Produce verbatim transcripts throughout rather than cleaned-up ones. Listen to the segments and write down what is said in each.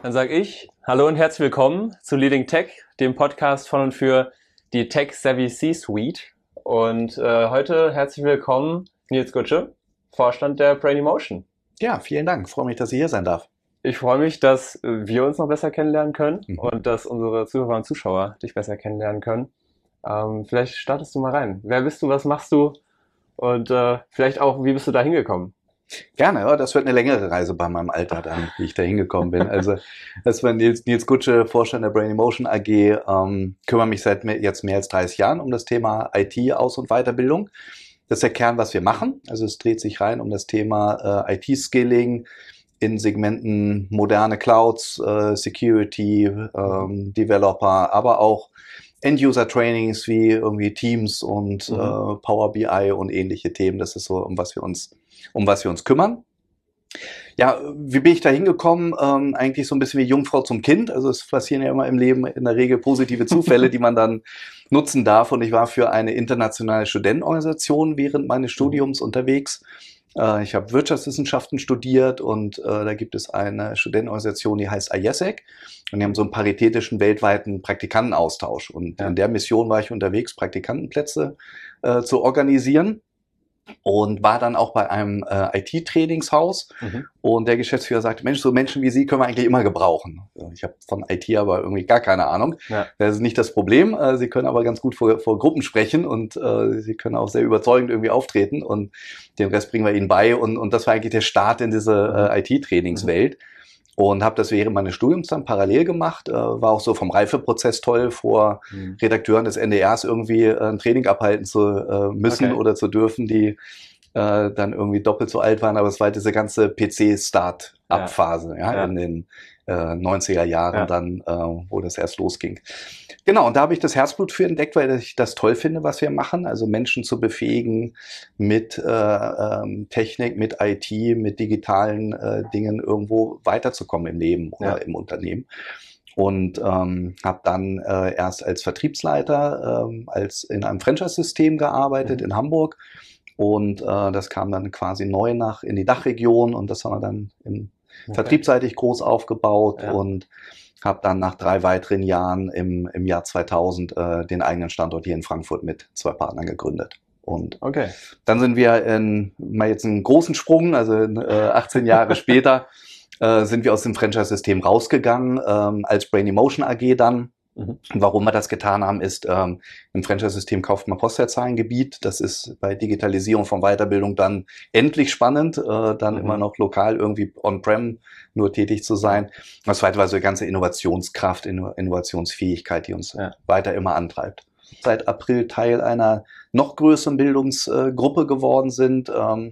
Dann sage ich hallo und herzlich willkommen zu Leading Tech, dem Podcast von und für die Tech Savvy C-Suite. Und äh, heute herzlich willkommen Nils Gutsche, Vorstand der Brainy Motion. Ja, vielen Dank. Ich freue mich, dass ich hier sein darf. Ich freue mich, dass wir uns noch besser kennenlernen können Mhm. und dass unsere Zuhörer und Zuschauer dich besser kennenlernen können. Ähm, vielleicht startest du mal rein. Wer bist du, was machst du und äh, vielleicht auch, wie bist du da hingekommen? Gerne, ja, das wird eine längere Reise bei meinem Alter dann, wie ich da hingekommen bin. Also das war Nils, Nils Gutsche, Vorstand der Brainy Motion A G, ähm, kümmere mich seit mehr, jetzt mehr als dreißig Jahren um das Thema I T, Aus- und Weiterbildung. Das ist der Kern, was wir machen. Also es dreht sich rein um das Thema äh, I T-Skilling in Segmenten moderne Clouds, äh, Security, ähm, Developer, aber auch End-User-Trainings wie irgendwie Teams und Mhm. äh, Power B I und ähnliche Themen. Das ist so, um was wir uns, um was wir uns kümmern. Ja, wie bin ich da hingekommen? Ähm, eigentlich so ein bisschen wie Jungfrau zum Kind. Also es passieren ja immer im Leben in der Regel positive Zufälle, die man dann nutzen darf. Und ich war für eine internationale Studentenorganisation während meines Studiums unterwegs. Äh, ich habe Wirtschaftswissenschaften studiert und äh, da gibt es eine Studentenorganisation, die heißt I E S E C. Und die haben so einen paritätischen weltweiten Praktikantenaustausch. Und Ja. in der Mission war ich unterwegs, Praktikantenplätze äh, zu organisieren. Und war dann auch bei einem äh, I T-Trainingshaus. Mhm. Und der Geschäftsführer sagte, Mensch, so Menschen wie Sie können wir eigentlich immer gebrauchen. Ich habe von I T aber irgendwie gar keine Ahnung. Ja. Das ist nicht das Problem. Sie können aber ganz gut vor, vor Gruppen sprechen und äh, Sie können auch sehr überzeugend irgendwie auftreten. Und den Rest bringen wir Ihnen bei. Und, und das war eigentlich der Start in diese äh, I T-Trainingswelt. Mhm. Und habe das während meines Studiums dann parallel gemacht. Äh, war auch so vom Reifeprozess toll, vor mhm. Redakteuren des N D Rs irgendwie äh, ein Training abhalten zu äh, müssen okay. oder zu dürfen, die äh, dann irgendwie doppelt so alt waren. Aber es war diese ganze P C-Start-up-Phase ja. Ja, ja. in den äh, neunziger Jahren ja. dann, äh, wo das erst losging. Genau, und da habe ich das Herzblut für entdeckt, weil ich das toll finde, was wir machen. Also Menschen zu befähigen mit äh, ähm, Technik, mit I T, mit digitalen äh, Dingen irgendwo weiterzukommen im Leben oder ja. im Unternehmen. Und ähm, habe dann äh, erst als Vertriebsleiter ähm, als in einem Franchise-System gearbeitet mhm. in Hamburg. Und äh, das kam dann quasi neu nach in die Dachregion und das haben wir dann im okay. vertriebsseitig groß aufgebaut ja. und habe dann nach drei weiteren Jahren im, im Jahr zweitausend äh, den eigenen Standort hier in Frankfurt mit zwei Partnern gegründet. Und okay. dann sind wir in, mal jetzt einen großen Sprung, also in, äh, achtzehn Jahre später, äh, sind wir aus dem Franchise-System rausgegangen, ähm, als Brainy Motion A G dann. Mhm. Warum wir das getan haben, ist, ähm, im Franchise-System kauft man Postleitzahlengebiet. Das ist bei Digitalisierung von Weiterbildung dann endlich spannend, äh, dann mhm. immer noch lokal irgendwie on-prem nur tätig zu sein. Das zweite war so die ganze Innovationskraft, Inno- Innovationsfähigkeit, die uns ja. weiter immer antreibt. Seit April Teil einer noch größeren Bildungsgruppe geworden sind. Ähm,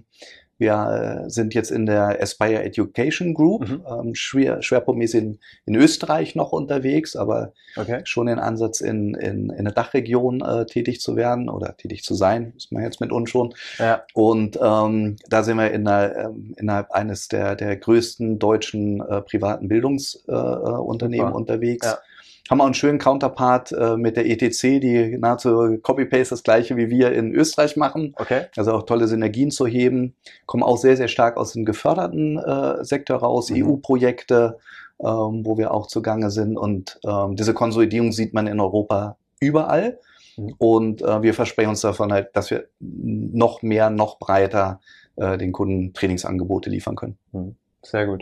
Wir sind jetzt in der Aspire Education Group, mhm. ähm, schwer, schwerpunktmäßig in, in Österreich noch unterwegs, aber okay. schon den Ansatz, in, in, in der Dachregion äh, tätig zu werden oder tätig zu sein, ist man jetzt mit uns schon. Ja. Und ähm, da sind wir in der, ähm, innerhalb eines der, der größten deutschen äh, privaten Bildungsunternehmen äh, unterwegs. Ja. Haben auch einen schönen Counterpart äh, mit der E T C, die nahezu Copy-Paste das gleiche wie wir in Österreich machen. Okay. Also auch tolle Synergien zu heben. Kommen auch sehr, sehr stark aus dem geförderten äh, Sektor raus, mhm. E U-Projekte, ähm, wo wir auch zugange sind. Und ähm, diese Konsolidierung sieht man in Europa überall. Mhm. Und äh, wir versprechen uns davon halt, dass wir noch mehr, noch breiter äh, den Kunden Trainingsangebote liefern können. Mhm. Sehr gut.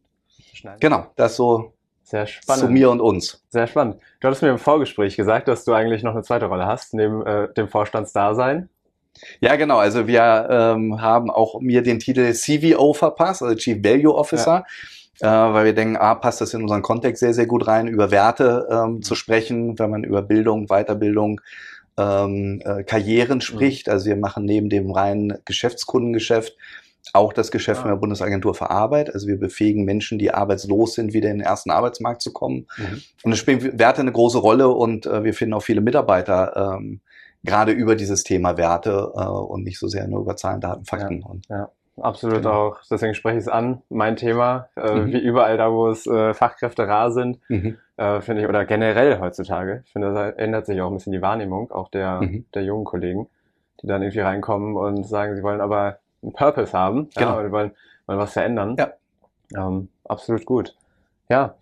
Genau, das so. Sehr spannend. Zu mir und uns. Sehr spannend. Du hattest mir im Vorgespräch gesagt, dass du eigentlich noch eine zweite Rolle hast, neben äh, dem Vorstandsdasein. Ja, genau. Also wir ähm, haben auch mir den Titel C V O verpasst, also Chief Value Officer, ja. äh, weil wir denken, ah, passt das in unseren Kontext sehr, sehr gut rein, über Werte ähm, mhm. zu sprechen, wenn man über Bildung, Weiterbildung, ähm, äh, Karrieren spricht. Mhm. Also wir machen neben dem reinen Geschäftskundengeschäft auch das Geschäft ah. mit der Bundesagentur für Arbeit. Also wir befähigen Menschen, die arbeitslos sind, wieder in den ersten Arbeitsmarkt zu kommen. Mhm. Und es spielen Werte eine große Rolle und äh, wir finden auch viele Mitarbeiter ähm, gerade über dieses Thema Werte äh, und nicht so sehr nur über Zahlen, Daten, Fakten. Ja, und, ja. Absolut genau. Auch. Deswegen spreche ich es an. Mein Thema, äh, mhm. wie überall da, wo es äh, Fachkräfte rar sind, mhm. äh, finde ich, oder generell heutzutage. Ich finde, da ändert sich auch ein bisschen die Wahrnehmung, auch der, mhm. der jungen Kollegen, die dann irgendwie reinkommen und sagen, sie wollen aber einen Purpose haben, genau. ja, oder wollen, wollen was verändern. Ja. Ähm, absolut gut. Ja,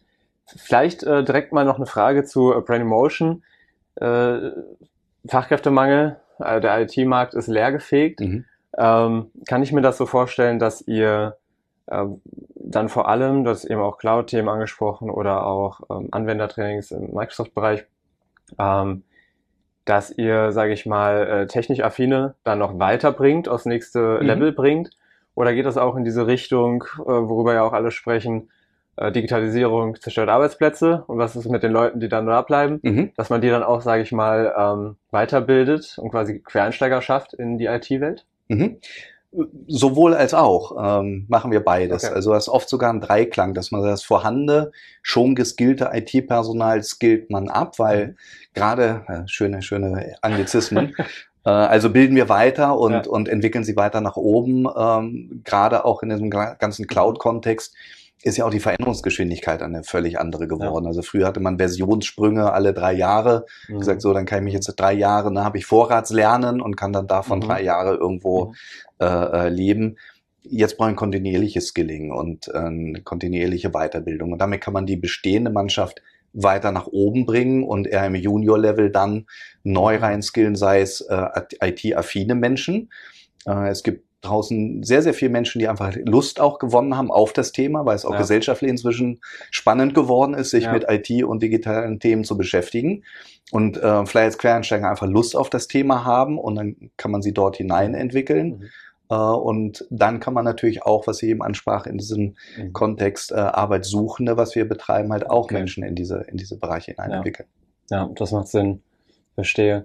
Vielleicht äh, direkt mal noch eine Frage zu äh, Brain in Motion. Äh, Fachkräftemangel, äh, der I T-Markt ist leergefegt. Mhm. Ähm, kann ich mir das so vorstellen, dass ihr äh, dann vor allem, du hast eben auch Cloud-Themen angesprochen oder auch ähm, Anwendertrainings im Microsoft-Bereich, ähm, dass ihr, sage ich mal, äh, technisch affine dann noch weiterbringt, aufs nächste mhm. Level bringt? Oder geht das auch in diese Richtung, äh, worüber ja auch alle sprechen, äh, Digitalisierung zerstört Arbeitsplätze und was ist mit den Leuten, die dann da bleiben, mhm. dass man die dann auch, sage ich mal, ähm, weiterbildet und quasi Quereinsteiger schafft in die I T-Welt? Mhm. Sowohl als auch ähm, machen wir beides. Okay. Also es ist oft sogar ein Dreiklang, dass man das vorhandene, schon geskillte I T-Personal skillt man ab, weil mhm. gerade, äh, schöne, schöne Anglizismen, äh, also bilden wir weiter und, ja. und entwickeln sie weiter nach oben. Ähm, gerade auch in diesem ganzen Cloud-Kontext ist ja auch die Veränderungsgeschwindigkeit eine völlig andere geworden. Ja. Also früher hatte man Versionssprünge alle drei Jahre. Mhm. Gesagt, so, dann kann ich mich jetzt drei Jahre, dann habe ich Vorratslernen und kann dann davon mhm. drei Jahre irgendwo mhm. äh, leben. Jetzt brauche ich ein kontinuierliches Skilling und äh, eine kontinuierliche Weiterbildung. Und damit kann man die bestehende Mannschaft weiter nach oben bringen und eher im Junior-Level dann neu reinskillen, sei es äh, I T-affine Menschen. Äh, es gibt draußen sehr, sehr viele Menschen, die einfach Lust auch gewonnen haben auf das Thema, weil es auch ja. gesellschaftlich inzwischen spannend geworden ist, sich ja. mit I T und digitalen Themen zu beschäftigen. Und äh, vielleicht als Quereinsteiger einfach Lust auf das Thema haben und dann kann man sie dort hinein entwickeln. Mhm. Äh, und dann kann man natürlich auch, was Sie eben ansprach, in diesem mhm. Kontext äh, Arbeitssuchende, was wir betreiben, halt auch okay. Menschen in diese, in diese Bereiche hinein ja. entwickeln. Ja, das macht Sinn. Verstehe.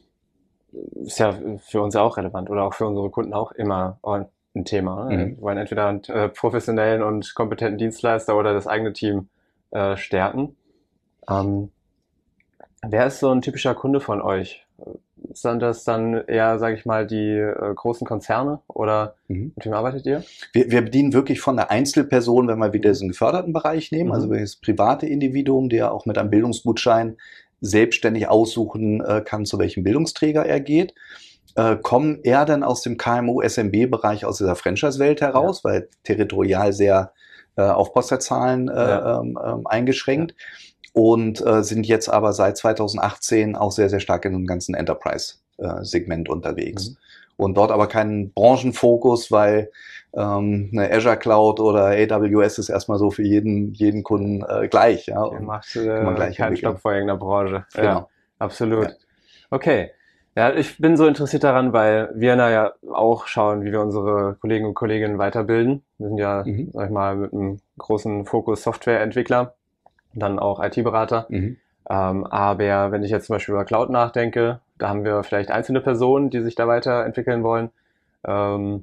Ist ja für uns auch relevant oder auch für unsere Kunden auch immer ein Thema. Ne? Mhm. Wir wollen entweder einen äh, professionellen und kompetenten Dienstleister oder das eigene Team äh, stärken. Ähm, wer ist so ein typischer Kunde von euch? Sind das dann eher, sage ich mal, die äh, großen Konzerne oder mhm. mit wem arbeitet ihr? Wir, wir bedienen wirklich von der Einzelperson, wenn wir wieder diesen geförderten Bereich nehmen, mhm. also das private Individuum, der auch mit einem Bildungsgutschein selbstständig aussuchen äh, kann, zu welchem Bildungsträger er geht, äh, kommen eher dann aus dem K M U S M B-Bereich, aus dieser Franchise-Welt heraus, ja. weil territorial sehr äh, auf Postleitzahlen äh, ja. ähm, ähm, eingeschränkt ja. und äh, sind jetzt aber seit zweitausendachtzehn auch sehr, sehr stark in dem ganzen Enterprise-Segment äh, unterwegs. Mhm. Und dort aber keinen Branchenfokus, weil ähm, eine Azure Cloud oder A W S ist erstmal so für jeden jeden Kunden äh, gleich. Ja, und macht äh, kann man gleich keinen Stopp vor irgendeiner Branche. Genau. Ja, absolut. Ja. Okay. Ja, ich bin so interessiert daran, weil wir na ja auch schauen, wie wir unsere Kollegen und Kolleginnen weiterbilden. Wir sind ja, mhm. sag ich mal, mit einem großen Fokus Softwareentwickler, dann auch I T-Berater. Mhm. Ähm, aber wenn ich jetzt zum Beispiel über Cloud nachdenke, da haben wir vielleicht einzelne Personen, die sich da weiterentwickeln wollen. Ähm,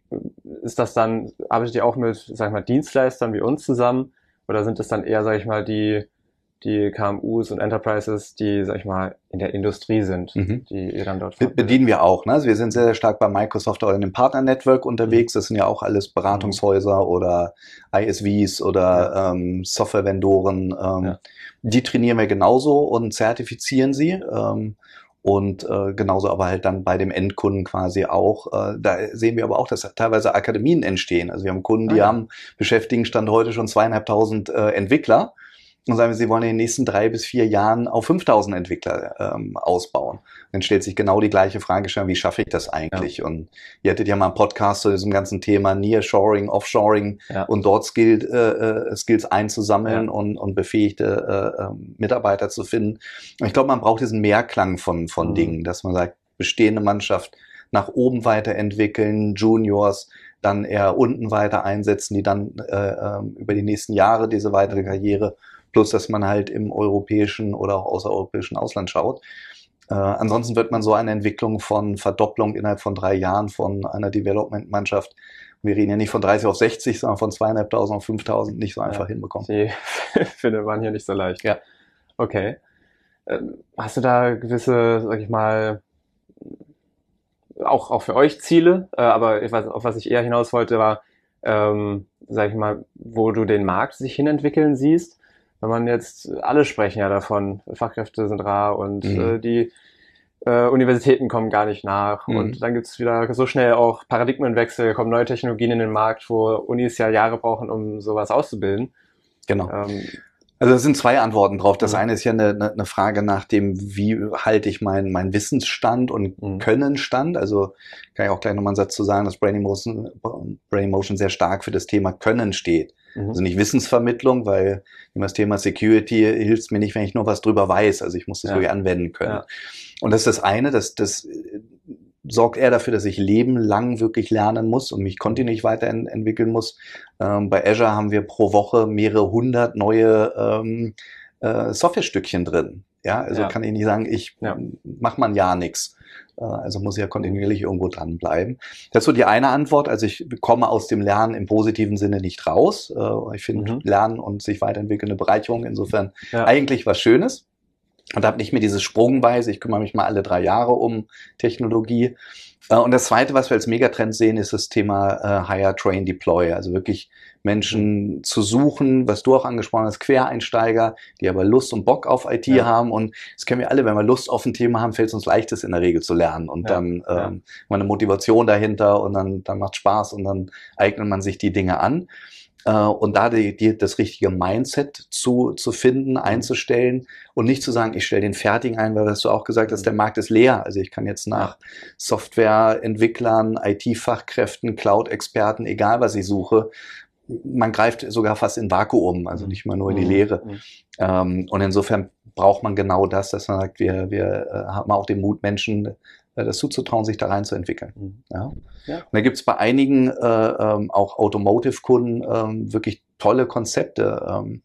ist das dann, arbeitet ihr auch mit, sag ich mal, Dienstleistern wie uns zusammen? Oder sind es dann eher, sag ich mal, die, die K M Us und Enterprises, die, sag ich mal, in der Industrie sind, mhm. die ihr dann dort fortbildet? Bedienen wir auch. Ne? Also wir sind sehr, sehr stark bei Microsoft oder in dem Partner-Network unterwegs. Das sind ja auch alles Beratungshäuser mhm. oder I S Vs oder ja. ähm, Software-Vendoren. Ähm, ja. Die trainieren wir genauso und zertifizieren sie. Ähm, Und äh, genauso aber halt dann bei dem Endkunden quasi auch. Äh, da sehen wir aber auch, dass teilweise Akademien entstehen. Also wir haben Kunden, die ah, ja. haben beschäftigen Stand heute schon zweieinhalbtausend äh, Entwickler und sagen, sie wollen in den nächsten drei bis vier Jahren auf fünftausend Entwickler ähm, ausbauen. Dann stellt sich genau die gleiche Fragestellung, wie schaffe ich das eigentlich? Ja. Und ihr hattet ja mal einen Podcast zu diesem ganzen Thema Nearshoring, Offshoring ja. und dort Skill, äh, Skills einzusammeln ja. und, und befähigte äh, Mitarbeiter zu finden. Und ich glaube, man braucht diesen Mehrklang von, von mhm. Dingen, dass man sagt, bestehende Mannschaft nach oben weiterentwickeln, Juniors dann eher unten weiter einsetzen, die dann äh, über die nächsten Jahre diese weitere Karriere, plus dass man halt im europäischen oder auch außereuropäischen Ausland schaut. Äh, ansonsten wird man so eine Entwicklung von Verdopplung innerhalb von drei Jahren von einer Development-Mannschaft, wir reden ja nicht von dreißig auf sechzig, sondern von zweieinhalbtausend auf fünftausend, nicht so einfach ja, hinbekommen. Die findet man hier nicht so leicht. Ja. Okay. Ähm, hast du da gewisse, sag ich mal, auch, auch für euch Ziele, äh, aber ich weiß, auf was ich eher hinaus wollte, war, ähm, sag ich mal, wo du den Markt sich hinentwickeln siehst. Wenn man jetzt, alle sprechen ja davon, Fachkräfte sind rar und mhm. äh, die äh, Universitäten kommen gar nicht nach mhm. und dann gibt's wieder so schnell auch Paradigmenwechsel, kommen neue Technologien in den Markt, wo Unis ja Jahre brauchen, um sowas auszubilden. Genau. Ähm, Also das sind zwei Antworten drauf. Das mhm. eine ist ja eine, eine Frage nach dem, wie halte ich meinen meinen Wissensstand und mhm. Könnenstand. Also kann ich auch gleich nochmal einen Satz zu sagen, dass Brain Emotion, Brain Emotion sehr stark für das Thema Können steht. Mhm. Also nicht Wissensvermittlung, weil immer das Thema Security hilft mir nicht, wenn ich nur was drüber weiß. Also ich muss das ja. wirklich anwenden können. Ja. Und das ist das eine, das, das sorgt eher dafür, dass ich lebenlang wirklich lernen muss und mich kontinuierlich weiterentwickeln muss. Ähm, bei Azure haben wir pro Woche mehrere hundert neue ähm, äh, Softwarestückchen drin. Ja, also ja. kann ich nicht sagen, ich ja. mache mal ein Jahr nichts. Äh, also muss ich ja kontinuierlich irgendwo dranbleiben. Das ist so die eine Antwort. Also ich komme aus dem Lernen im positiven Sinne nicht raus. Äh, ich finde mhm. Lernen und sich weiterentwickeln eine Bereicherung. Insofern ja. eigentlich was Schönes. Und habe nicht mehr dieses Sprungweise, ich kümmere mich mal alle drei Jahre um Technologie. Und das Zweite, was wir als Megatrend sehen, ist das Thema äh, Hire, Train, Deploy. Also wirklich Menschen zu suchen, was du auch angesprochen hast, Quereinsteiger, die aber Lust und Bock auf I T ja. haben. Und das kennen wir alle, wenn wir Lust auf ein Thema haben, fällt es uns leicht, das in der Regel zu lernen. Und ja. dann ähm, ja. mal eine Motivation dahinter und dann, dann macht Spaß und dann eignet man sich die Dinge an. Und da die, die, das richtige Mindset zu, zu finden, einzustellen und nicht zu sagen, ich stelle den Fertigen ein, weil hast du auch gesagt hast, der Markt ist leer. Also ich kann jetzt nach Softwareentwicklern, I T-Fachkräften, Cloud-Experten, egal was ich suche, man greift sogar fast in Vakuum, also nicht mal nur in die Leere. Mhm. Und insofern braucht man genau das, dass man sagt, wir, wir haben auch den Mut, Menschen das zuzutrauen, sich da rein zu entwickeln. Mhm. Ja. Ja. Und da gibt es bei einigen äh, ähm, auch Automotive-Kunden ähm, wirklich tolle Konzepte. Ähm,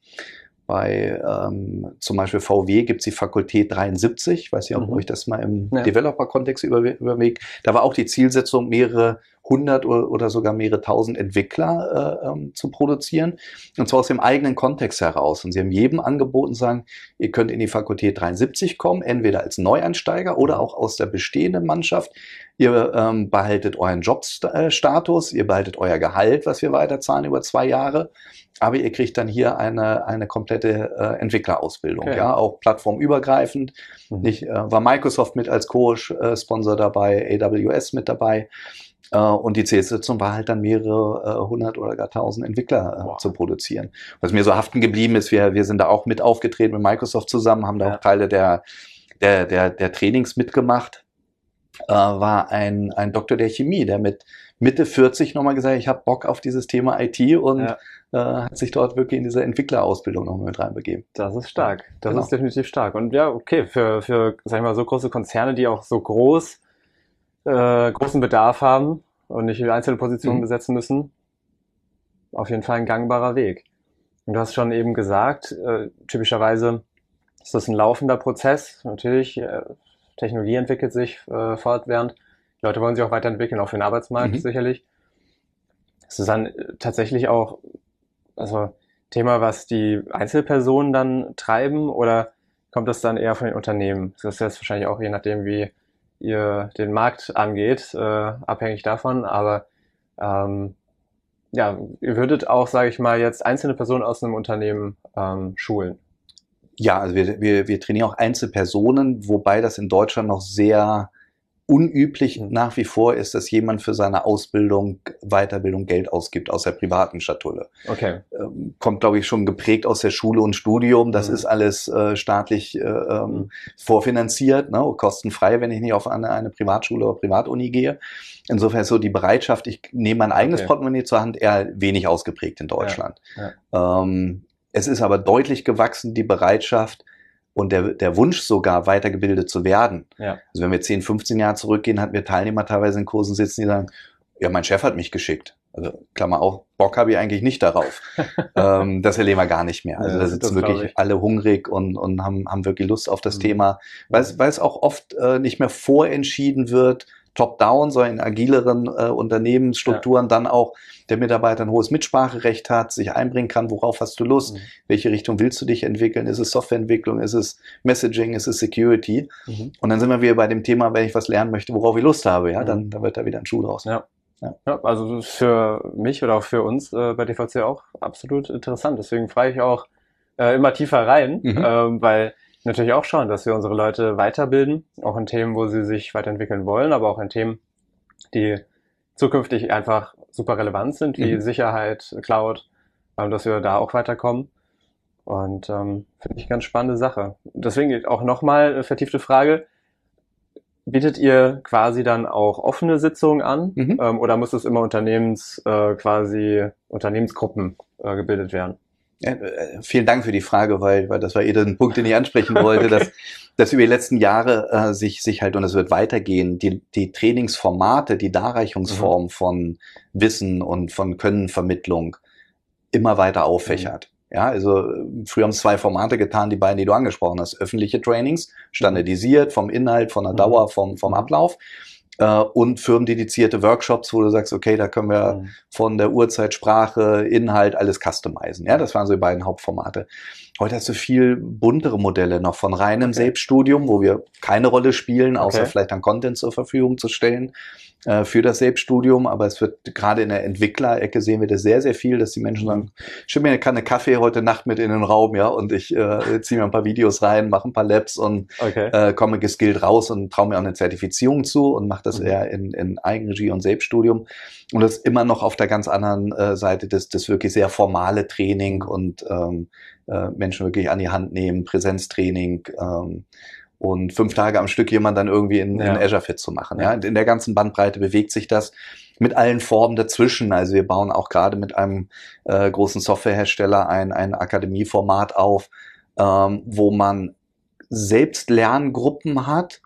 bei ähm, zum Beispiel V W gibt es die Fakultät dreiundsiebzig. Ich weiß nicht, ob mhm. euch das mal im ja. Developer-Kontext über, überlegt. Da war auch die Zielsetzung, mehrere hundert oder, oder sogar mehrere tausend Entwickler äh, ähm, zu produzieren. Und zwar aus dem eigenen Kontext heraus. Und sie haben jedem angeboten, sagen, ihr könnt in die Fakultät dreiundsiebzig kommen, entweder als Neueinsteiger oder auch aus der bestehenden Mannschaft. Ihr ähm, behaltet euren Jobstatus, ihr behaltet euer Gehalt, was wir weiterzahlen über zwei Jahre. Aber ihr kriegt dann hier eine, eine komplette äh, Entwicklerausbildung, okay. ja, auch plattformübergreifend. Mhm. Nicht, äh, war Microsoft mit als Co-Sponsor dabei, A W S mit dabei. Äh, und die Zielsetzung war halt dann mehrere äh, hundert oder gar tausend Entwickler äh, wow. zu produzieren. Was mir so haften geblieben ist, wir, wir sind da auch mit aufgetreten mit Microsoft zusammen, haben da ja. auch Teile der, der, der, der Trainings mitgemacht. Äh, war ein, ein Doktor der Chemie, der mit Mitte vierzig nochmal gesagt hat, ich habe Bock auf dieses Thema I T und ja. äh, hat sich dort wirklich in diese Entwicklerausbildung nochmal mit reinbegeben. Das ist stark. Das genau. ist definitiv stark. Und ja, okay, für, für sag ich mal, so große Konzerne, die auch so groß äh, großen Bedarf haben und nicht einzelne Positionen mhm. besetzen müssen, auf jeden Fall ein gangbarer Weg. Und du hast schon eben gesagt, äh, typischerweise ist das ein laufender Prozess. Natürlich, äh, Technologie entwickelt sich äh, fortwährend. Die Leute wollen sich auch weiterentwickeln, auch für den Arbeitsmarkt mhm. sicherlich. Es ist dann tatsächlich auch also Thema, was die Einzelpersonen dann treiben, oder kommt das dann eher von den Unternehmen? Das ist jetzt wahrscheinlich auch je nachdem, wie ihr den Markt angeht, äh, abhängig davon. Aber ähm, ja, ihr würdet auch, sage ich mal, jetzt einzelne Personen aus einem Unternehmen ähm, schulen. Ja, also wir, wir, wir trainieren auch Einzelpersonen, wobei das in Deutschland noch sehr unüblich mhm. nach wie vor ist, dass jemand für seine Ausbildung, Weiterbildung Geld ausgibt aus der privaten Schatulle. Okay. Ähm, kommt, glaube ich, schon geprägt aus der Schule und Studium. Das mhm. ist alles äh, staatlich äh, ähm, mhm. vorfinanziert, ne, kostenfrei, wenn ich nicht auf eine, eine Privatschule oder Privatuni gehe. Insofern ist so die Bereitschaft, ich nehme mein eigenes okay. Portemonnaie zur Hand, eher wenig ausgeprägt in Deutschland. Ja. Ja. Ähm, es ist aber deutlich gewachsen, die Bereitschaft, und der, der Wunsch sogar, weitergebildet zu werden. Ja. Also wenn wir zehn, fünfzehn Jahre zurückgehen, hatten wir Teilnehmer teilweise in Kursen sitzen, die sagen, ja, mein Chef hat mich geschickt. Also Klammer auf, Bock habe ich eigentlich nicht darauf. ähm, das erleben wir gar nicht mehr. Also ja, da sitzen wirklich alle hungrig und, und haben, haben wirklich Lust auf das mhm. Thema, weil es, weil es auch oft äh, nicht mehr vorentschieden wird, top-down, sondern in agileren äh, Unternehmensstrukturen ja. dann auch der Mitarbeiter ein hohes Mitspracherecht hat, sich einbringen kann, worauf hast du Lust, mhm. welche Richtung willst du dich entwickeln, ist es Softwareentwicklung, ist es Messaging, ist es Security, mhm. und dann sind wir wieder bei dem Thema, wenn ich was lernen möchte, worauf ich Lust habe, ja, mhm. dann, dann wird da wieder ein Schuh draus. Ja. Ja. Ja, also für mich oder auch für uns äh, bei D V C auch absolut interessant, deswegen frage ich auch äh, immer tiefer rein, mhm. ähm, weil natürlich auch schauen, dass wir unsere Leute weiterbilden, auch in Themen, wo sie sich weiterentwickeln wollen, aber auch in Themen, die zukünftig einfach super relevant sind, wie mhm. Sicherheit, Cloud, dass wir da auch weiterkommen. Und ähm, finde ich eine ganz spannende Sache. Deswegen auch nochmal eine vertiefte Frage. Bietet ihr quasi dann auch offene Sitzungen an mhm. ähm, oder muss es immer Unternehmens äh, quasi Unternehmensgruppen äh, gebildet werden? Ja, äh, vielen Dank für die Frage, weil weil das war eh der Punkt, den ich ansprechen wollte, okay. dass dass über die letzten Jahre äh, sich sich halt, und es wird weitergehen, die die Trainingsformate, die Darreichungsform mhm. von Wissen und von Könnenvermittlung immer weiter auffächert. Mhm. Ja, also früher haben es zwei Formate getan, die beiden, die du angesprochen hast. Öffentliche Trainings, standardisiert vom Inhalt, von der Dauer, vom, vom Ablauf. Äh, und firmendedizierte Workshops, wo du sagst, okay, da können wir mhm. von der Uhrzeit, Sprache, Inhalt, alles customizen. Ja, das waren so die beiden Hauptformate. Heute hast du viel buntere Modelle noch von reinem okay. Selbststudium, wo wir keine Rolle spielen, außer okay. vielleicht dann Content zur Verfügung zu stellen äh, für das Selbststudium. Aber es wird gerade in der Entwicklerecke sehen wir das sehr, sehr viel, dass die Menschen sagen, schick mir eine Kanne Kaffee heute Nacht mit in den Raum, ja, und ich äh, ziehe mir ein paar Videos rein, mache ein paar Labs und okay. äh, komme geskillt raus und traue mir auch eine Zertifizierung zu und mache das mhm. eher in, in Eigenregie und Selbststudium. Und das immer noch auf der ganz anderen äh, Seite des, des wirklich sehr formale Training und ähm, äh, Menschen wirklich an die Hand nehmen, Präsenztraining ähm, und fünf Tage am Stück jemand dann irgendwie in, ja. in Azure fit zu machen. Ja. Ja. In der ganzen Bandbreite bewegt sich das mit allen Formen dazwischen. Also wir bauen auch gerade mit einem äh, großen Softwarehersteller ein, ein Akademieformat auf, ähm, wo man selbst Lerngruppen hat,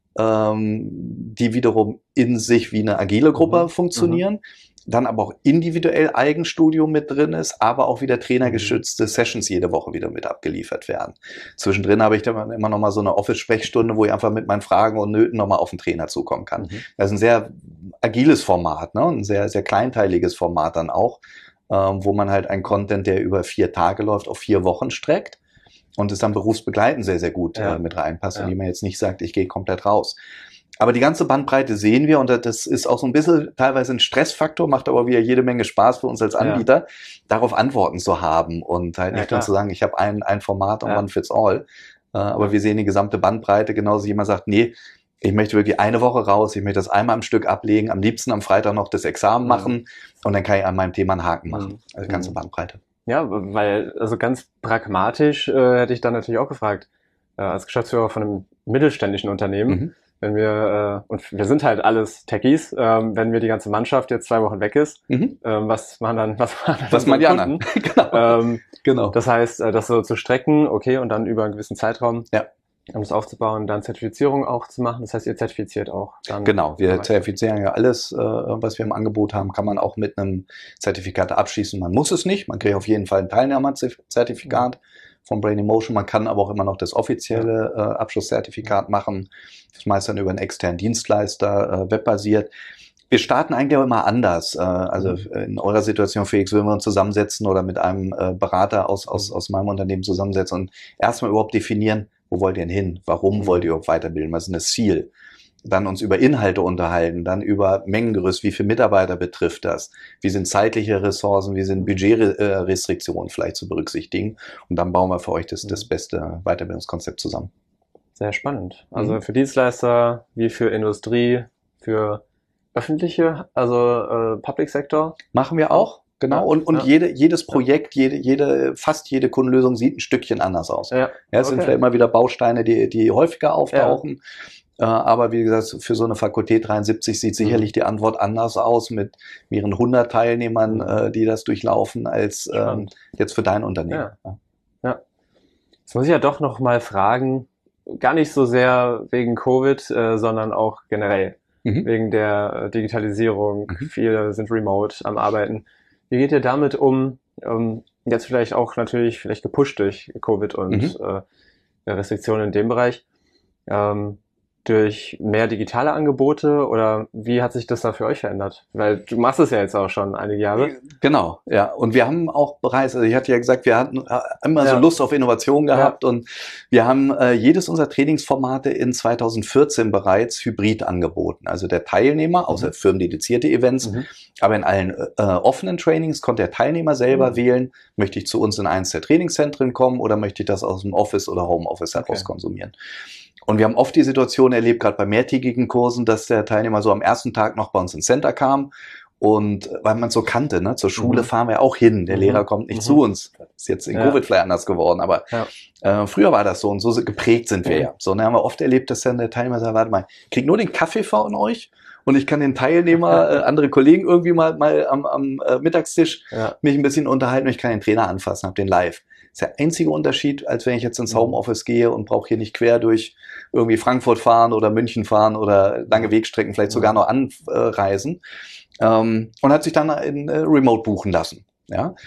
ähm, die wiederum in sich wie eine agile Gruppe mhm. funktionieren. Mhm. Dann aber auch individuell Eigenstudium mit drin ist, aber auch wieder trainergeschützte Sessions jede Woche wieder mit abgeliefert werden. Zwischendrin habe ich dann immer noch mal so eine Office-Sprechstunde, wo ich einfach mit meinen Fragen und Nöten noch mal auf den Trainer zukommen kann. Mhm. Das ist ein sehr agiles Format, ne? Ein sehr, sehr kleinteiliges Format dann auch, ähm, wo man halt einen Content, der über vier Tage läuft, auf vier Wochen streckt und es dann berufsbegleitend sehr, sehr gut ja. äh, mit reinpasst, ja. indem man jetzt nicht sagt, ich gehe komplett raus. Aber die ganze Bandbreite sehen wir und das ist auch so ein bisschen teilweise ein Stressfaktor, macht aber wieder jede Menge Spaß für uns als Anbieter, ja. darauf Antworten zu haben und halt nicht ja, nur zu sagen, ich habe ein, ein Format und ja. one fits all. Äh, aber wir sehen die gesamte Bandbreite, genauso wie jemand sagt, nee, ich möchte wirklich eine Woche raus, ich möchte das einmal am Stück ablegen, am liebsten am Freitag noch das Examen mhm. machen und dann kann ich an meinem Thema einen Haken machen. Mhm. Also die ganze Bandbreite. Ja, weil also ganz pragmatisch äh, hätte ich dann natürlich auch gefragt, äh, als Geschäftsführer von einem mittelständischen Unternehmen, mhm. wenn wir, äh, und wir sind halt alles Techies, ähm, wenn wir die ganze Mannschaft jetzt zwei Wochen weg ist, mhm. ähm, was machen dann, was machen dann was machen die anderen? Genau. Ähm, genau. Das heißt, äh, das so zu strecken, okay, und dann über einen gewissen Zeitraum, ja. um das aufzubauen, dann Zertifizierung auch zu machen. Das heißt, ihr zertifiziert auch dann. Genau, wir zertifizieren ja alles, äh, was wir im Angebot haben, kann man auch mit einem Zertifikat abschließen. Man muss es nicht, man kriegt auf jeden Fall ein Teilnehmerzertifikat. Mhm. Von Brain Emotion. Man kann aber auch immer noch das offizielle äh, Abschlusszertifikat machen. Das meist dann über einen externen Dienstleister, äh, webbasiert. Wir starten eigentlich auch immer anders. Äh, also mhm. in eurer Situation, Felix, würden wir uns zusammensetzen oder mit einem äh, Berater aus, aus, aus meinem Unternehmen zusammensetzen und erstmal überhaupt definieren, wo wollt ihr denn hin? Warum mhm. wollt ihr überhaupt weiterbilden? Was ist denn das Ziel? Dann uns über Inhalte unterhalten, dann über Mengengerüst, wie viele Mitarbeiter betrifft das, wie sind zeitliche Ressourcen, wie sind Budgetrestriktionen vielleicht zu berücksichtigen und dann bauen wir für euch das, das beste Weiterbildungskonzept zusammen. Sehr spannend. Also mhm. für Dienstleister wie für Industrie, für öffentliche, also äh, Public Sector? Machen wir auch. Genau, ja, und, und ja. jede, jedes Projekt, jede, jede, fast jede Kundenlösung sieht ein Stückchen anders aus. Ja, ja es okay. sind vielleicht immer wieder Bausteine, die, die häufiger auftauchen. Ja. Aber wie gesagt, für so eine Fakultät dreiundsiebzig sieht sicherlich die Antwort anders aus mit mehreren hundert Teilnehmern, äh, die das durchlaufen, als ähm, jetzt für dein Unternehmen. Ja. ja. Jetzt muss ich ja doch noch mal fragen, gar nicht so sehr wegen Covid, äh, sondern auch generell mhm. wegen der Digitalisierung. Mhm. Viele sind remote am Arbeiten. Wie geht ihr damit um? Ähm, jetzt vielleicht auch natürlich vielleicht gepusht durch Covid und mhm. äh, Restriktionen in dem Bereich. Ähm, durch mehr digitale Angebote oder wie hat sich das da für euch verändert? Weil du machst es ja jetzt auch schon einige Jahre. Genau, ja. Und wir haben auch bereits, also ich hatte ja gesagt, wir hatten immer ja. so Lust auf Innovation gehabt ja. und wir haben äh, jedes unserer Trainingsformate in zweitausendvierzehn bereits hybrid angeboten. Also der Teilnehmer, außer mhm. firmendedizierte Events, mhm. aber in allen äh, offenen Trainings konnte der Teilnehmer selber mhm. wählen, möchte ich zu uns in eins der Trainingszentren kommen oder möchte ich das aus dem Office oder Homeoffice heraus okay. konsumieren. Und wir haben oft die Situation erlebt, gerade bei mehrtägigen Kursen, dass der Teilnehmer so am ersten Tag noch bei uns ins Center kam Und weil man so kannte, ne? Zur Schule mhm. fahren wir auch hin. Der mhm. Lehrer kommt nicht mhm. zu uns. Das ist jetzt in ja. Covid vielleicht anders geworden, aber ja. äh, früher war das so und so geprägt sind wir ja. ja. So, und dann haben wir oft erlebt, dass dann der Teilnehmer sagt, warte mal, ich krieg nur den Kaffee von euch und ich kann den Teilnehmer, äh, andere Kollegen irgendwie mal, mal am, am äh, Mittagstisch ja. mich ein bisschen unterhalten und ich kann den Trainer anfassen, hab den live. Das ist der einzige Unterschied, als wenn ich jetzt ins Homeoffice gehe und brauche hier nicht quer durch irgendwie Frankfurt fahren oder München fahren oder lange Wegstrecken vielleicht sogar noch anreisen. Ähm, und hat sich dann in äh, Remote buchen lassen. Ja.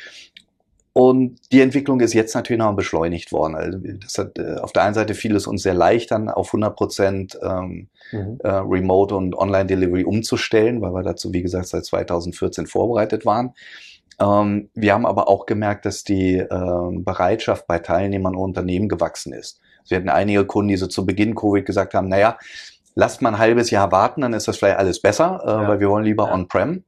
Und die Entwicklung ist jetzt natürlich noch beschleunigt worden. Also das hat äh, auf der einen Seite fiel es uns sehr leicht, dann auf hundert Prozent ähm, mhm. äh, Remote und Online-Delivery umzustellen, weil wir dazu, wie gesagt, seit zweitausendvierzehn vorbereitet waren. Ähm, wir haben aber auch gemerkt, dass die äh, Bereitschaft bei Teilnehmern und Unternehmen gewachsen ist. Also wir hatten einige Kunden, die so zu Beginn Covid gesagt haben, naja, lasst mal ein halbes Jahr warten, dann ist das vielleicht alles besser, äh, ja. weil wir wollen lieber ja. on-prem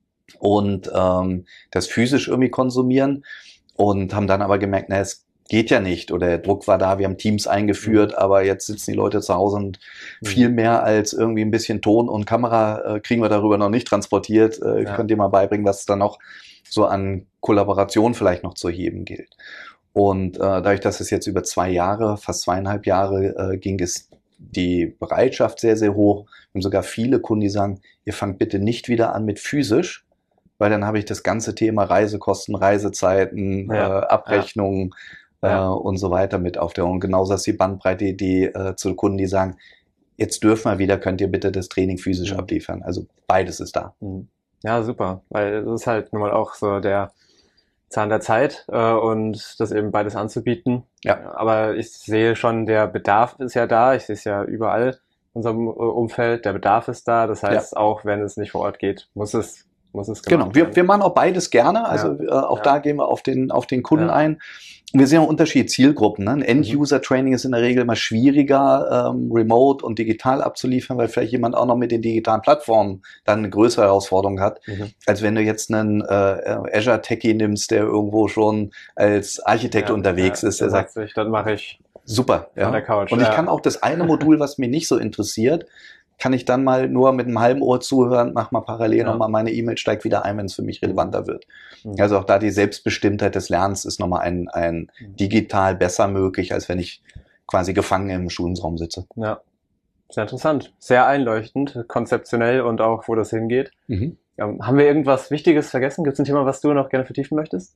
und ähm, das physisch irgendwie konsumieren und haben dann aber gemerkt, na, es geht ja nicht oder der Druck war da, wir haben Teams eingeführt, mhm. aber jetzt sitzen die Leute zu Hause und mhm. viel mehr als irgendwie ein bisschen Ton und Kamera äh, kriegen wir darüber noch nicht transportiert. Äh, ja. Ich könnte dir mal beibringen, was es da noch so an Kollaboration vielleicht noch zu heben gilt. Und äh, dadurch, dass es jetzt über zwei Jahre, fast zweieinhalb Jahre äh, ging, ist die Bereitschaft sehr, sehr hoch. Wir haben sogar viele Kunden, die sagen, ihr fangt bitte nicht wieder an mit physisch, weil dann habe ich das ganze Thema Reisekosten, Reisezeiten, ja. äh, Abrechnungen ja. äh, und so weiter mit auf der. Und genauso ist die Bandbreite, die äh, zu Kunden, die sagen, jetzt dürfen wir wieder, könnt ihr bitte das Training physisch mhm. abliefern. Also beides ist da. Ja, super, weil das ist halt nun mal auch so der Zahn der Zeit äh, und das eben beides anzubieten. Ja. Aber ich sehe schon, der Bedarf ist ja da. Ich sehe es ja überall in unserem Umfeld. Der Bedarf ist da. Das heißt, ja. auch wenn es nicht vor Ort geht, muss es muss es gemacht Genau. Wir, wir machen auch beides gerne. Also ja. äh, auch ja. da gehen wir auf den auf den Kunden ja. ein. Wir sehen auch Unterschiede Zielgruppen. Ne? Ein End-User-Training ist in der Regel immer schwieriger, ähm, remote und digital abzuliefern, weil vielleicht jemand auch noch mit den digitalen Plattformen dann eine größere Herausforderung hat, mhm. als wenn du jetzt einen äh, Azure-Techie nimmst, der irgendwo schon als Architekt ja, unterwegs ja, ist. Der sagt sich, dann mache ich super. Ja. An der Couch. Und ich ja. kann auch das eine Modul, was mich nicht so interessiert, kann ich dann mal nur mit einem halben Ohr zuhören, mach mal parallel ja. nochmal meine E-Mail, steigt wieder ein, wenn es für mich relevanter wird. Mhm. Also auch da die Selbstbestimmtheit des Lernens ist nochmal ein, ein mhm. digital besser möglich, als wenn ich quasi gefangen im Schulungsraum sitze. Ja, sehr interessant, sehr einleuchtend, konzeptionell und auch, wo das hingeht. Mhm. Ähm, haben wir irgendwas Wichtiges vergessen? Gibt es ein Thema, was du noch gerne vertiefen möchtest?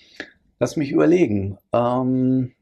Lass mich überlegen. Ähm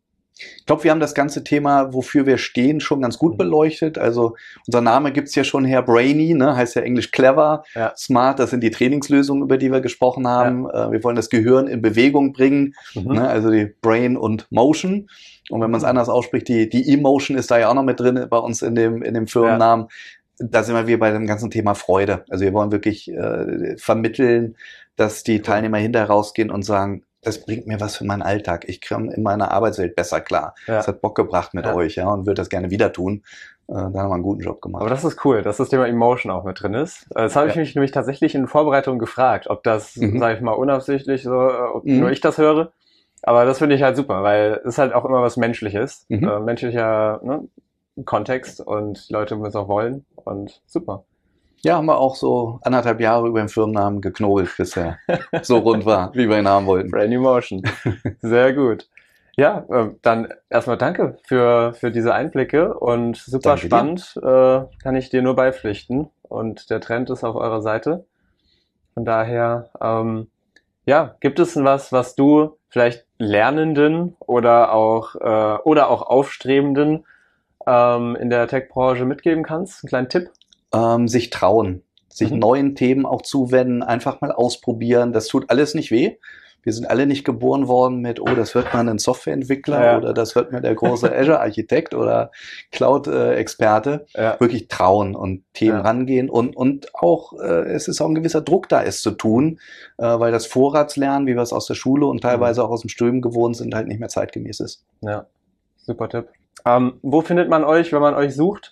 Ich glaube, wir haben das ganze Thema, wofür wir stehen, schon ganz gut beleuchtet. Also unser Name gibt's ja schon her, Brainy, ne? Heißt ja englisch clever, ja. smart, das sind die Trainingslösungen, über die wir gesprochen haben. Ja. Wir wollen das Gehirn in Bewegung bringen, mhm. ne? Also die Brain und Motion. Und wenn man es anders ausspricht, die die Emotion ist da ja auch noch mit drin bei uns in dem in dem Firmennamen. Ja. Da sind wir wieder bei dem ganzen Thema Freude. Also wir wollen wirklich äh, vermitteln, dass die Teilnehmer hinterher rausgehen und sagen, das bringt mir was für meinen Alltag. Ich komme in meiner Arbeitswelt besser klar. Ja. Das hat Bock gebracht mit ja. euch, ja, und würde das gerne wieder tun. Äh, da haben wir einen guten Job gemacht. Aber das ist cool, dass das Thema Emotion auch mit drin ist. Das habe ich ja. mich nämlich tatsächlich in Vorbereitung gefragt, ob das, mhm. sage ich mal, unabsichtlich so, ob mhm. nur ich das höre. Aber das finde ich halt super, weil es halt auch immer was Menschliches, mhm. äh, menschlicher ne, Kontext und die Leute müssen es auch wollen und super. Ja, haben wir auch so anderthalb Jahre über den Firmennamen geknobelt, bis er so rund war, wie wir ihn haben wollten. Brainy Motion. Sehr gut. Ja, äh, dann erstmal danke für für diese Einblicke und super danke spannend. Äh, kann ich dir nur beipflichten. Und der Trend ist auf eurer Seite. Von daher, ähm, ja, gibt es denn was, was du vielleicht Lernenden oder auch äh, oder auch Aufstrebenden ähm, in der Tech-Branche mitgeben kannst? Einen kleinen Tipp? Ähm, sich trauen, sich mhm. neuen Themen auch zuwenden, einfach mal ausprobieren. Das tut alles nicht weh. Wir sind alle nicht geboren worden mit, oh, das wird man ein Softwareentwickler ja. oder das wird mir der große Azure-Architekt oder Cloud-Experte. Ja. Wirklich trauen und Themen ja. rangehen und und auch, äh, es ist auch ein gewisser Druck da, es zu tun, äh, weil das Vorratslernen, wie wir es aus der Schule und teilweise mhm. auch aus dem Studium gewohnt sind, halt nicht mehr zeitgemäß ist. Ja, super Tipp. Ähm, wo findet man euch, wenn man euch sucht?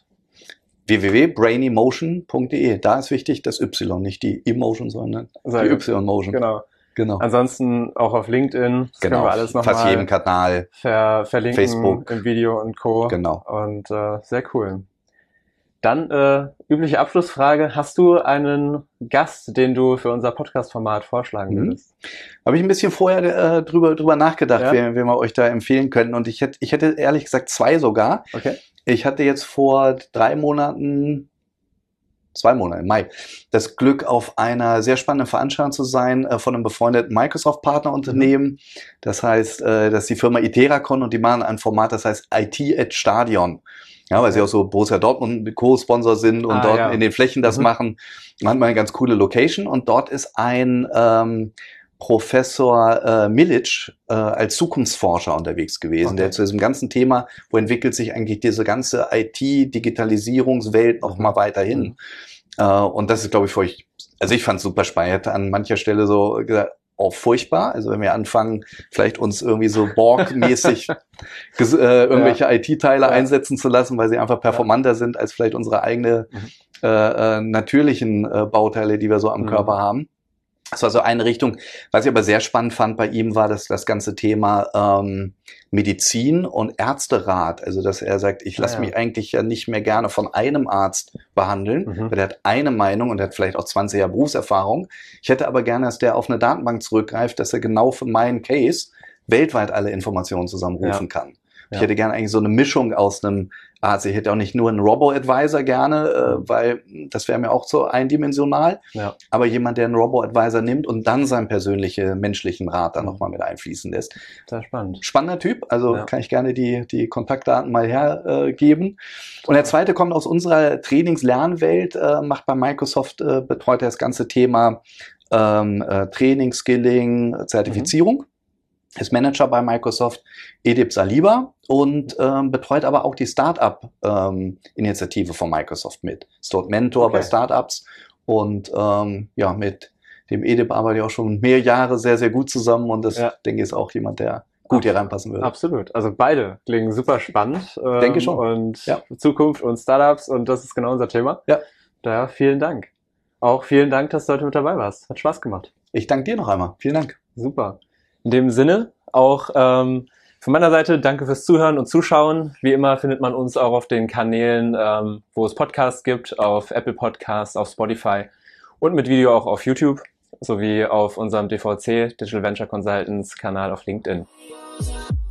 w w w punkt brainy motion punkt d e. Da ist wichtig das Y, nicht die Emotion, sondern Sehr die Y-Motion. Genau. Genau. Ansonsten auch auf LinkedIn. Das genau. können wir alles nochmal fast jedem Kanal. Ver verlinken. Facebook. Im Video und Co. Genau. Und äh, sehr cool. Dann äh, übliche Abschlussfrage. Hast du einen Gast, den du für unser Podcast-Format vorschlagen würdest? Mhm. Habe ich ein bisschen vorher äh, drüber, drüber nachgedacht, ja? wen, wen wir euch da empfehlen könnten. Und ich hätte, ich hätte ehrlich gesagt zwei sogar. Okay. Ich hatte jetzt vor drei Monaten, zwei Monate im Mai, das Glück, auf einer sehr spannenden Veranstaltung zu sein äh, von einem befreundeten Microsoft-Partnerunternehmen. Mhm. Das heißt, äh, das ist die Firma Iteracon und die machen ein Format, das heißt I T at Stadion. Ja, weil okay. sie auch so Borussia Dortmund Co-Sponsor sind und ah, dort ja. in den Flächen das mhm. machen. Man hat mal eine ganz coole Location und dort ist ein ähm, Professor äh, Milic äh, als Zukunftsforscher unterwegs gewesen, okay. der zu diesem ganzen Thema, wo entwickelt sich eigentlich diese ganze I T-Digitalisierungswelt noch mhm. mal weiterhin. Mhm. Äh, und das ist, glaube ich, für euch, also ich fand es super spannend. Ich hätte an mancher Stelle so gesagt, auch furchtbar. Also wenn wir anfangen, vielleicht uns irgendwie so Borg-mäßig äh, irgendwelche ja. I T-Teile ja. einsetzen zu lassen, weil sie einfach performanter ja. sind als vielleicht unsere eigene mhm. äh, äh, natürlichen äh, Bauteile, die wir so am mhm. Körper haben. Das war so eine Richtung. Was ich aber sehr spannend fand bei ihm, war das, das ganze Thema ähm, Medizin und Ärzterat. Also, dass er sagt, ich lasse ja, ja. mich eigentlich ja nicht mehr gerne von einem Arzt behandeln, mhm. weil der hat eine Meinung und der hat vielleicht auch zwanzig Jahre Berufserfahrung. Ich hätte aber gerne, dass der auf eine Datenbank zurückgreift, dass er genau für meinen Case weltweit alle Informationen zusammenrufen ja. kann. Ich ja. hätte gerne eigentlich so eine Mischung aus einem Arzt. Ich hätte auch nicht nur einen Robo-Advisor gerne, äh, weil das wäre mir auch so eindimensional. Ja. Aber jemand, der einen Robo-Advisor nimmt und dann seinen persönlichen menschlichen Rat dann mhm. nochmal mit einfließen lässt. Sehr spannend. Spannender Typ. Also ja. kann ich gerne die, die Kontaktdaten mal hergeben. Äh, und der zweite kommt aus unserer Trainings-Lernwelt, äh, macht bei Microsoft, äh, betreut er das ganze Thema ähm, äh, Training, Skilling, Zertifizierung. Mhm. Ist Manager bei Microsoft, Edip Saliba, und ähm, betreut aber auch die Startup-Initiative ähm, von Microsoft mit. Ist dort Mentor okay. bei Startups und ähm, ja, mit dem Edip arbeite ich auch schon mehr Jahre sehr, sehr gut zusammen und das, ja. denke ich, ist auch jemand, der gut hier reinpassen würde. Absolut. Also beide klingen super spannend. Ähm, denke schon. Und ja. Zukunft und Startups und das ist genau unser Thema. Ja. Daher vielen Dank. Auch vielen Dank, dass du heute mit dabei warst. Hat Spaß gemacht. Ich danke dir noch einmal. Vielen Dank. Super. In dem Sinne auch ähm, von meiner Seite danke fürs Zuhören und Zuschauen. Wie immer findet man uns auch auf den Kanälen, ähm, wo es Podcasts gibt, auf Apple Podcasts, auf Spotify und mit Video auch auf YouTube, sowie auf unserem D V C, Digital Venture Consultants Kanal auf LinkedIn.